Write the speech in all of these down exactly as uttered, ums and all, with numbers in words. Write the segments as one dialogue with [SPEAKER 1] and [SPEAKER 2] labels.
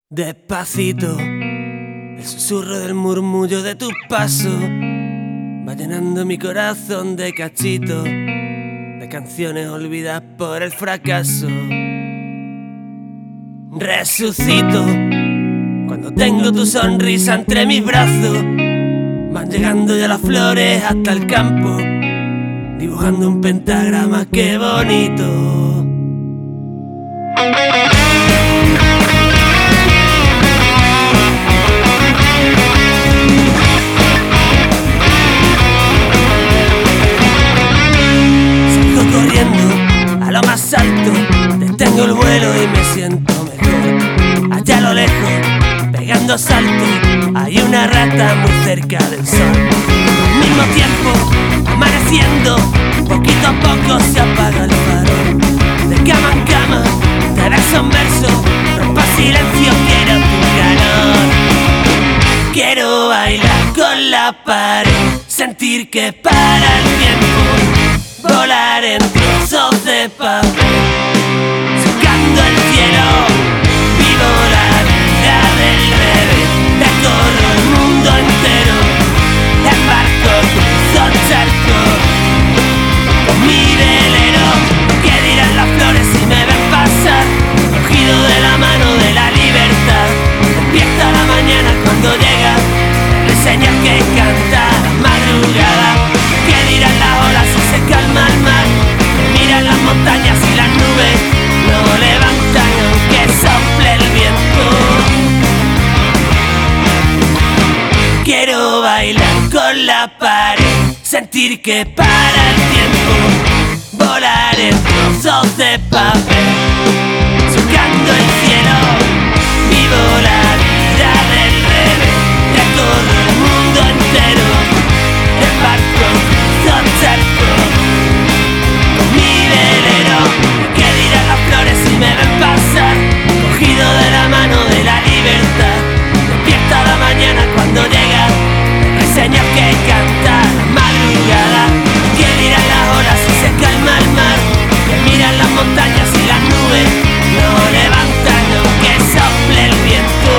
[SPEAKER 1] Despacito, el susurro del murmullo de tus pasos va llenando mi corazón de cachitos, de canciones olvidadas por el fracaso. Resucito cuando tengo tu sonrisa entre mis brazos. Van llegando ya las flores hasta el campo, dibujando un pentagrama, qué bonito. Sigo corriendo a lo más alto, detengo el vuelo y me siento mejor. Allá a lo lejos, pegando saltos, hay una rata muy cerca del sol. Al mismo tiempo, amaneciendo, poquito a poco se apaga el farol. De cama en cama, de verso en verso, rompa silencio, quiero tu calor. Quiero bailar con la pared, sentir que para el tiempo, volar en trozos de papel, sacando el cielo, vivo la vida del revés, recorro el mundo entero, embarco, cruzo charco, con mi velero. ¿Qué dirán las flores si me ven pasar, cogido de la mano de la libertad? Despierta la mañana cuando llega, me enseñas que canta la madrugada. ¿Qué dirán las olas si se calma el mar? Me miran las montañas y las nubes no levantan aunque sople el viento. Quiero bailar con la pared, sentir que para el tiempo, volar en trozos de papel, surcando el cielo, vivo la vida del revés, recorro el mundo entero, embarco, cruzo charco, con mi velero. ¿Qué dirán las flores si me ven pasar, cogido de la mano de la libertad? Despierta la mañana cuando llega, me enseñas que canta la madrugada. ¿Qué dirán las olas si se calma el mar? Que miran las montañas y las nubes no levantan aunque sople el viento.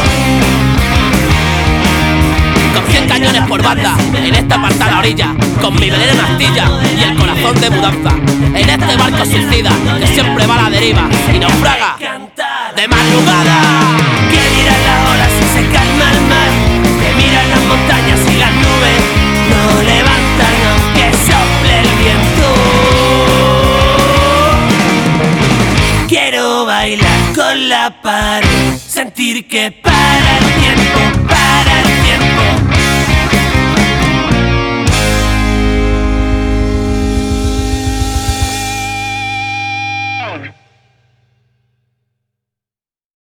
[SPEAKER 2] Con cien cañones por banda, en esta apartada la orilla, con mi velero en astilla y el corazón de mudanza, en este barco suicida que siempre va a la deriva y naufraga de madrugada.
[SPEAKER 1] ¿Qué dirán las olas si se calma el mar? Que miran las montañas y las nubes no levantan aunque sople el viento. Quiero bailar con la pared, sentir que para el tiempo,